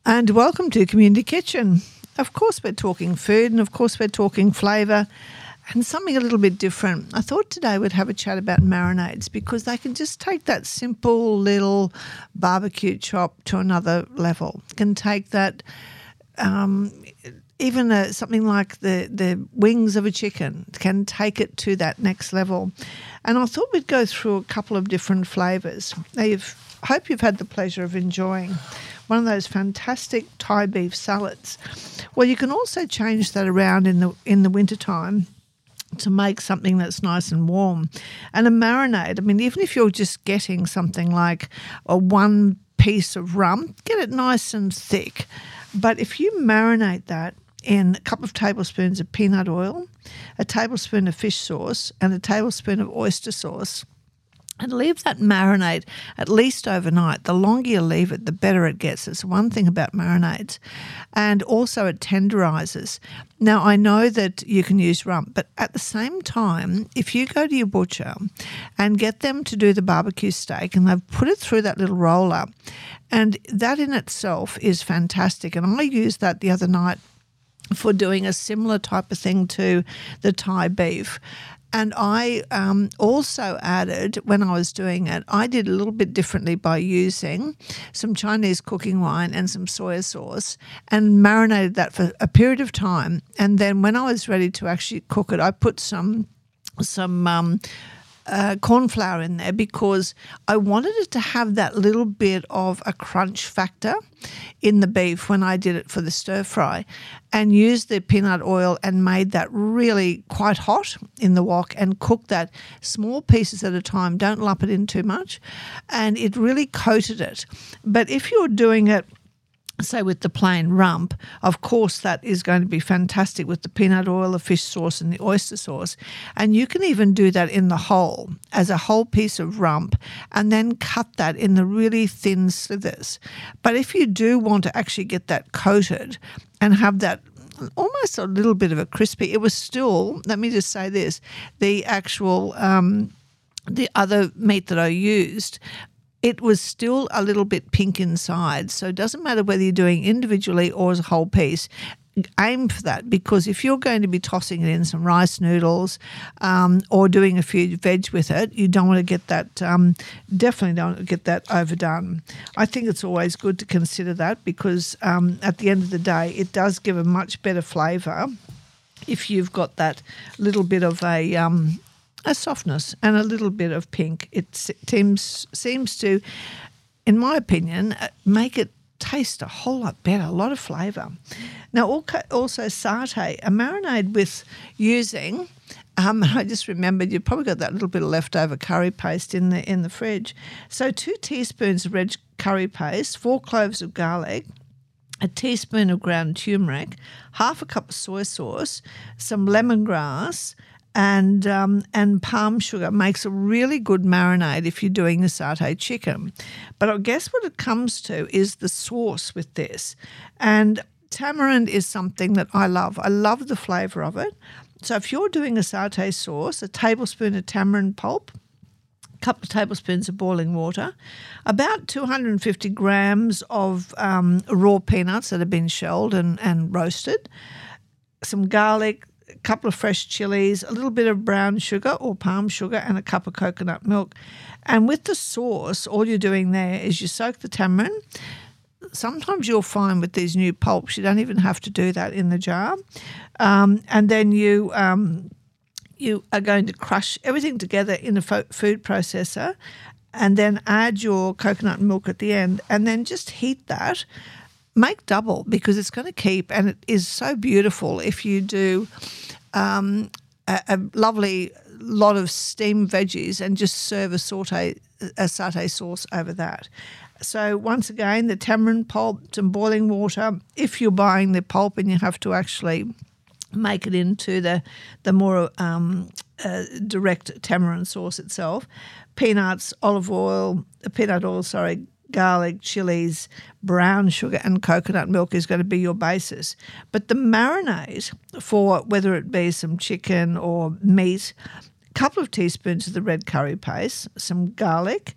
And welcome to Community Kitchen. Of course, we're talking food and of course, we're talking flavour and something a little bit different. I thought today we'd have a chat about marinades because they can just take that simple little barbecue chop to another level. Can take that, even something like the wings of a chicken can take it to that next level. And I thought we'd go through a couple of different flavours. Now, hope you've had the pleasure of enjoying one of those fantastic Thai beef salads. Well, you can also change that around in the wintertime to make something that's nice and warm. And a marinade, I mean, even if you're just getting something like one piece of rum, get it nice and thick. But if you marinate that in a couple of tablespoons of peanut oil, a tablespoon of fish sauce, and a tablespoon of oyster sauce, and leave that marinade at least overnight. The longer you leave it, the better it gets. It's one thing about marinades. And also it tenderises. Now, I know that you can use rum, but at the same time, if you go to your butcher and get them to do the barbecue steak and they've put it through that little roller, and that in itself is fantastic. And I used that the other night for doing a similar type of thing to the Thai beef. And I also added, when I was doing it, I did a little bit differently by using some Chinese cooking wine and some soy sauce and marinated that for a period of time. And then when I was ready to actually cook it, I put some corn flour in there because I wanted it to have that little bit of a crunch factor in the beef when I did it for the stir fry, and used the peanut oil and made that really quite hot in the wok and cooked that small pieces at a time. Don't lump it in too much, and it really coated it. But if you're doing it, say, with the plain rump, of course that is going to be fantastic with the peanut oil, the fish sauce and the oyster sauce. And you can even do that in the whole, as a whole piece of rump, and then cut that in the really thin slithers. But if you do want to actually get that coated and have that almost a little bit of a crispy, it was still, let me just say this, the actual, the other meat that I used, it was still a little bit pink inside. So it doesn't matter whether you're doing individually or as a whole piece. Aim for that, because if you're going to be tossing it in some rice noodles or doing a few veg with it, you don't want to get that, definitely don't want to get that overdone. I think it's always good to consider that because at the end of the day, it does give a much better flavour if you've got that little bit of a softness and a little bit of pink. It seems to, in my opinion, make it taste a whole lot better, a lot of flavour. Now, also satay, a marinade with using, I just remembered you probably got that little bit of leftover curry paste in the fridge. So 2 teaspoons of red curry paste, 4 cloves of garlic, a teaspoon of ground turmeric, half a cup of soy sauce, some lemongrass, and palm sugar. Makes a really good marinade if you're doing the satay chicken. But I guess what it comes to is the sauce with this. And tamarind is something that I love. I love the flavour of it. So if you're doing a satay sauce, a tablespoon of tamarind pulp, a couple of tablespoons of boiling water, about 250 grams of raw peanuts that have been shelled and roasted, some garlic, a couple of fresh chilies, a little bit of brown sugar or palm sugar, and a cup of coconut milk. And with the sauce, all you're doing there is you soak the tamarind. Sometimes you'll find with these new pulps, you don't even have to do that in the jar. And then you are going to crush everything together in a food processor and then add your coconut milk at the end and then just heat that. Make double because it's going to keep, and it is so beautiful if you do a lovely lot of steamed veggies and just serve a satay sauce over that. So once again, the tamarind pulp, some boiling water. If you're buying the pulp and you have to actually make it into the more direct tamarind sauce itself, peanut oil, garlic, chilies, brown sugar and coconut milk is going to be your basis. But the marinade for whether it be some chicken or meat, a couple of teaspoons of the red curry paste, some garlic,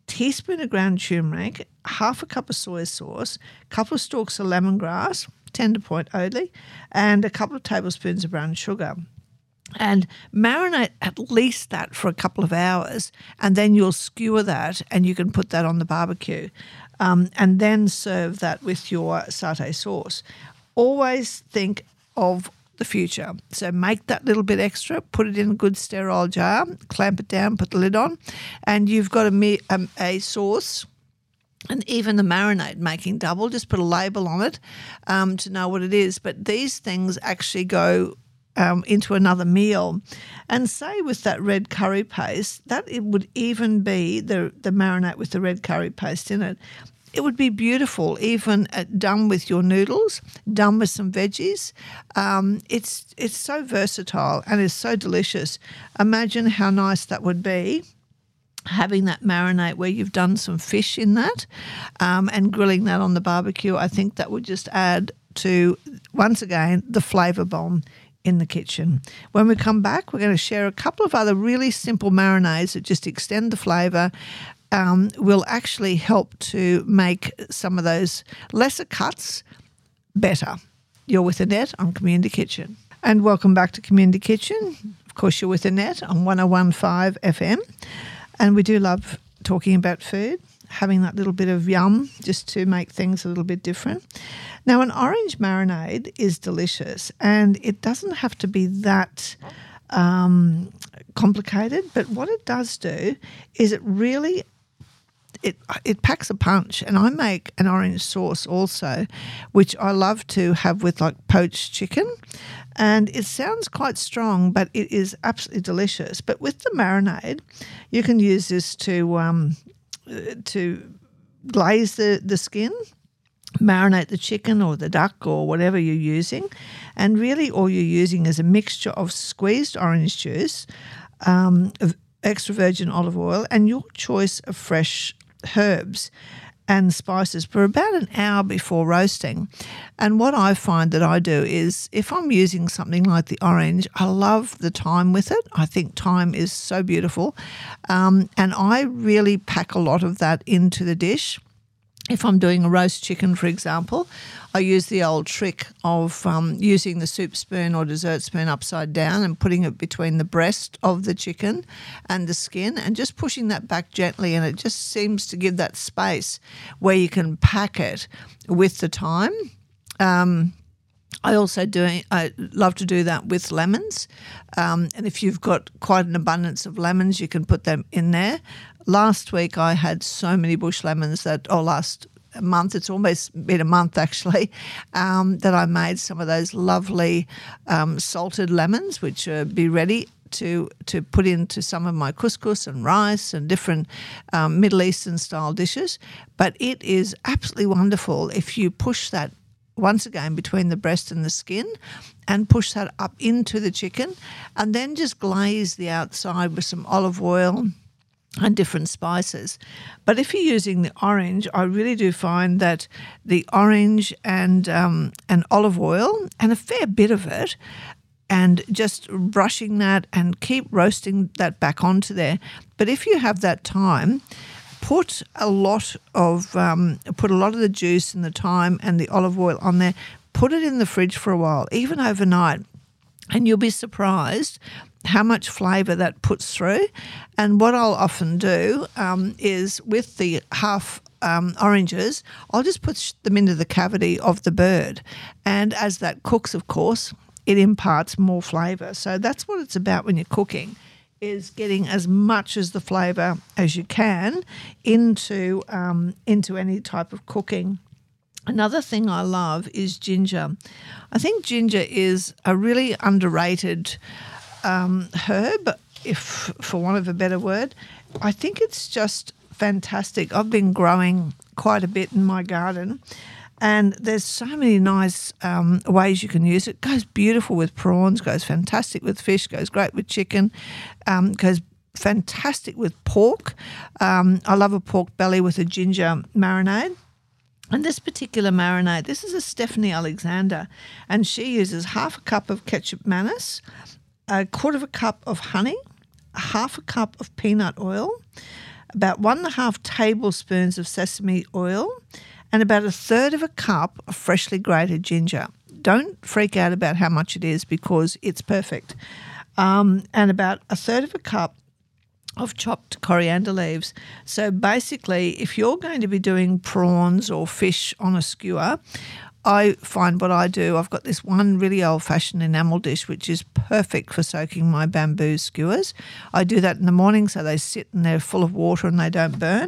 teaspoon of ground turmeric, half a cup of soy sauce, a couple of stalks of lemongrass, tender point only, and a couple of tablespoons of brown sugar. And marinate at least that for a couple of hours, and then you'll skewer that and you can put that on the barbecue, and then serve that with your satay sauce. Always think of the future. So make that little bit extra, put it in a good sterile jar, clamp it down, put the lid on, and you've got a sauce. And even the marinade making double, just put a label on it to know what it is. But these things actually go into another meal. And say with that red curry paste, that it would even be the marinade with the red curry paste in it. It would be beautiful, even done with your noodles, done with some veggies. It's so versatile and it's so delicious. Imagine how nice that would be, having that marinade where you've done some fish in that, and grilling that on the barbecue. I think that would just add to, once again, the flavour bomb in the kitchen. When we come back, we're going to share a couple of other really simple marinades that just extend the flavour, will actually help to make some of those lesser cuts better. You're with Annette on Community Kitchen. And welcome back to Community Kitchen. Of course, you're with Annette on 101.5 FM. And we do love talking about food, having that little bit of yum just to make things a little bit different. Now, an orange marinade is delicious, and it doesn't have to be that complicated, but what it does do is it really it packs a punch. And I make an orange sauce also, which I love to have with like poached chicken. And it sounds quite strong, but it is absolutely delicious. But with the marinade, you can use this to glaze the skin, marinate the chicken or the duck or whatever you're using. And really all you're using is a mixture of squeezed orange juice, of extra virgin olive oil, and your choice of fresh herbs and spices for about an hour before roasting. And what I find that I do is, if I'm using something like the orange, I love the thyme with it. I think thyme is so beautiful. And I really pack a lot of that into the dish. If I'm doing a roast chicken, for example, I use the old trick of using the soup spoon or dessert spoon upside down and putting it between the breast of the chicken and the skin and just pushing that back gently, and it just seems to give that space where you can pack it with the thyme. I love to do that with lemons, and if you've got quite an abundance of lemons, you can put them in there. Last week I had so many bush lemons last month, it's almost been a month actually, that I made some of those lovely salted lemons, which be ready to put into some of my couscous and rice and different Middle Eastern style dishes. But it is absolutely wonderful if you push that once again between the breast and the skin and push that up into the chicken, and then just glaze the outside with some olive oil and different spices. But if you're using the orange, I really do find that the orange and olive oil and a fair bit of it, and just brushing that and keep roasting that back onto there. But if you have that time, put a lot of the juice and the thyme and the olive oil on there. Put it in the fridge for a while, even overnight, and you'll be surprised how much flavour that puts through. And what I'll often do is with the half oranges, I'll just put them into the cavity of the bird. And as that cooks, of course, it imparts more flavour. So that's what it's about when you're cooking, is getting as much as the flavour as you can into any type of cooking. Another thing I love is ginger. I think ginger is a really underrated herb, if for want of a better word. I think it's just fantastic. I've been growing quite a bit in my garden, and there's so many nice ways you can use it. It goes beautiful with prawns, goes fantastic with fish, goes great with chicken, goes fantastic with pork. I love a pork belly with a ginger marinade. And this particular marinade, this is a Stephanie Alexander, and she uses half a cup of ketchup mayonnaise, a quarter of a cup of honey, half a cup of peanut oil, about 1.5 tablespoons of sesame oil, and about 1/3 of a cup of freshly grated ginger. Don't freak out about how much it is because it's perfect. And about 1/3 of a cup of chopped coriander leaves. So basically, if you're going to be doing prawns or fish on a skewer, I find what I do, I've got this one really old-fashioned enamel dish which is perfect for soaking my bamboo skewers. I do that in the morning so they sit and they're full of water and they don't burn.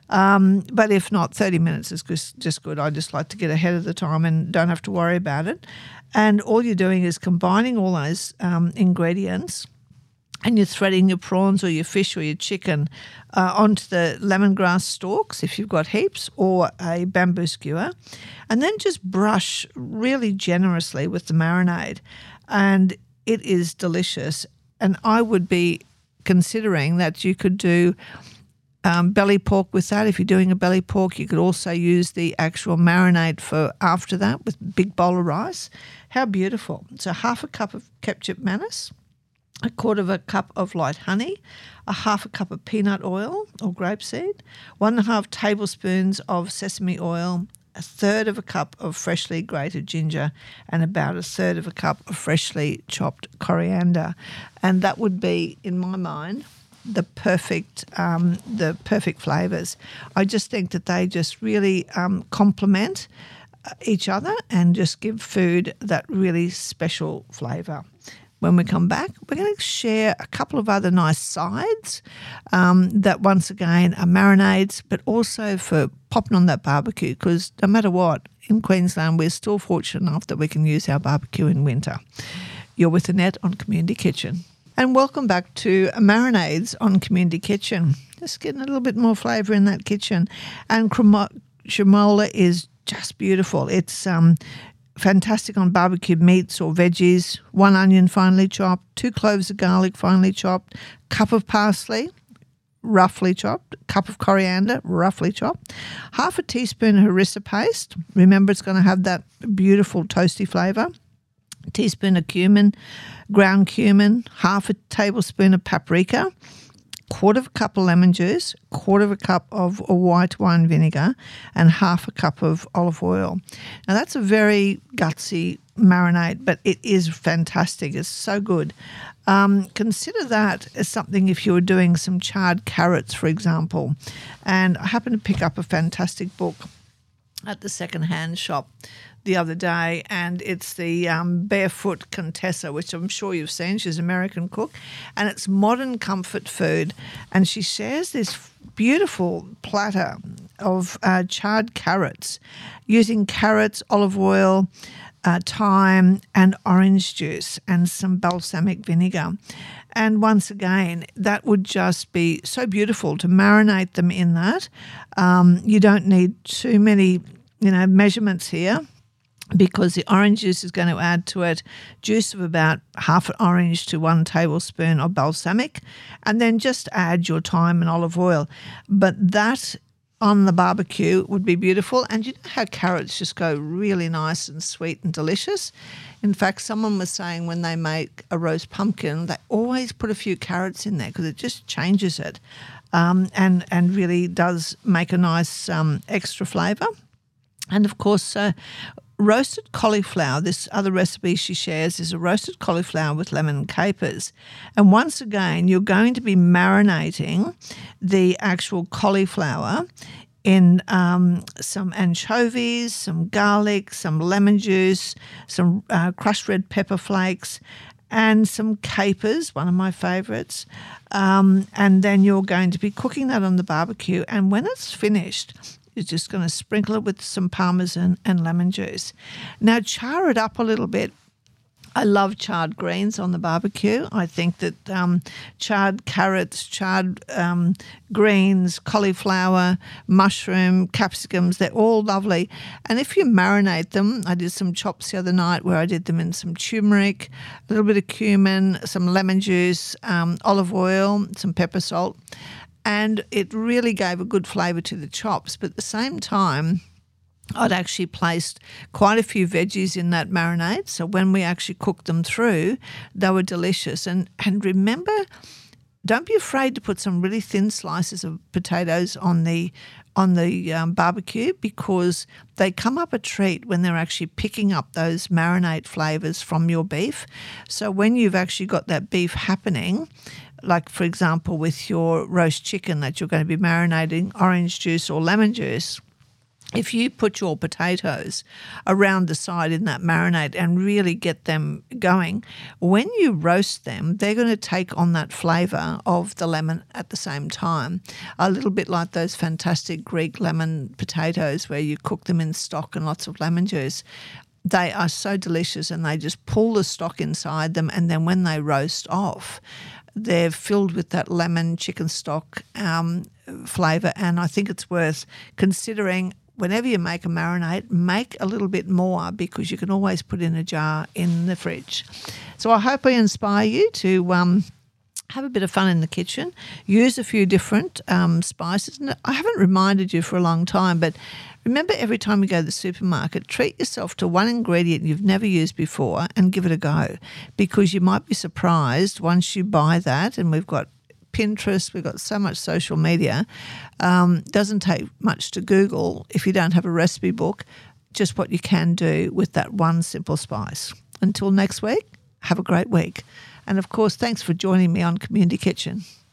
But if not, 30 minutes is just good. I just like to get ahead of the time and don't have to worry about it. And all you're doing is combining all those ingredients, and you're threading your prawns or your fish or your chicken onto the lemongrass stalks if you've got heaps, or a bamboo skewer, and then just brush really generously with the marinade, and it is delicious. And I would be considering that you could do belly pork with that. If you're doing a belly pork, you could also use the actual marinade for after that with a big bowl of rice. How beautiful. So 1/2 cup of ketchup mayonnaise, 1/4 cup of light honey, 1/2 cup of peanut oil or grapeseed, 1.5 tablespoons of sesame oil, 1/3 cup of freshly grated ginger, and about 1/3 cup of freshly chopped coriander. And that would be, in my mind, the perfect flavours. I just think that they just really complement each other and just give food that really special flavour. When we come back, we're going to share a couple of other nice sides that, once again, are marinades, but also for popping on that barbecue, because no matter what, in Queensland, we're still fortunate enough that we can use our barbecue in winter. You're with Annette on Community Kitchen. And welcome back to Marinades on Community Kitchen. Just getting a little bit more flavour in that kitchen. And cremola is just beautiful. It's fantastic on barbecued meats or veggies. 1 onion finely chopped, 2 cloves of garlic finely chopped, cup of parsley roughly chopped, cup of coriander roughly chopped, 1/2 teaspoon of harissa paste. Remember, it's going to have that beautiful toasty flavour. A teaspoon of cumin, ground cumin, 1/2 tablespoon of paprika, 1/4 cup of lemon juice, 1/4 cup of white wine vinegar, and 1/2 cup of olive oil. Now, that's a very gutsy marinade, but it is fantastic. It's so good. Consider that as something if you were doing some charred carrots, for example. And I happened to pick up a fantastic book at the second-hand shop the other day, and it's the Barefoot Contessa, which I'm sure you've seen. She's an American cook, and it's modern comfort food. And she shares this beautiful platter of charred carrots using carrots, olive oil, thyme, and orange juice, and some balsamic vinegar. And once again, that would just be so beautiful to marinate them in that. You don't need too many, measurements here, because the orange juice is going to add to it juice of about 1/2 orange to 1 tablespoon of balsamic, and then just add your thyme and olive oil. But that on the barbecue would be beautiful. And you know how carrots just go really nice and sweet and delicious? In fact, someone was saying when they make a roast pumpkin, they always put a few carrots in there because it just changes it and really does make a nice extra flavour. And, of course, roasted cauliflower, this other recipe she shares is a roasted cauliflower with lemon and capers. And once again, you're going to be marinating the actual cauliflower in some anchovies, some garlic, some lemon juice, some crushed red pepper flakes, and some capers, one of my favourites. And then you're going to be cooking that on the barbecue. And when it's finished, you're just going to sprinkle it with some Parmesan and lemon juice. Now, char it up a little bit. I love charred greens on the barbecue. I think that charred carrots, charred greens, cauliflower, mushroom, capsicums, they're all lovely. And if you marinate them, I did some chops the other night where I did them in some turmeric, a little bit of cumin, some lemon juice, olive oil, some pepper salt. And it really gave a good flavour to the chops. But at the same time, I'd actually placed quite a few veggies in that marinade. So when we actually cooked them through, they were delicious. And remember, don't be afraid to put some really thin slices of potatoes on the barbecue, because they come up a treat when they're actually picking up those marinade flavours from your beef. So when you've actually got that beef happening, like for example with your roast chicken that you're going to be marinating orange juice or lemon juice, if you put your potatoes around the side in that marinade and really get them going, when you roast them, they're going to take on that flavour of the lemon at the same time. A little bit like those fantastic Greek lemon potatoes where you cook them in stock and lots of lemon juice. They are so delicious, and they just pull the stock inside them, and then when they roast off, they're filled with that lemon chicken stock flavour. And I think it's worth considering. Whenever you make a marinade, make a little bit more, because you can always put in a jar in the fridge. So I hope I inspire you to have a bit of fun in the kitchen, use a few different spices. And I haven't reminded you for a long time, but remember, every time you go to the supermarket, treat yourself to one ingredient you've never used before and give it a go, because you might be surprised once you buy that. And we've got Pinterest, we've got so much social media. Doesn't take much to Google if you don't have a recipe book, just what you can do with that one simple spice. Until next week, have a great week. And of course, thanks for joining me on Community Kitchen.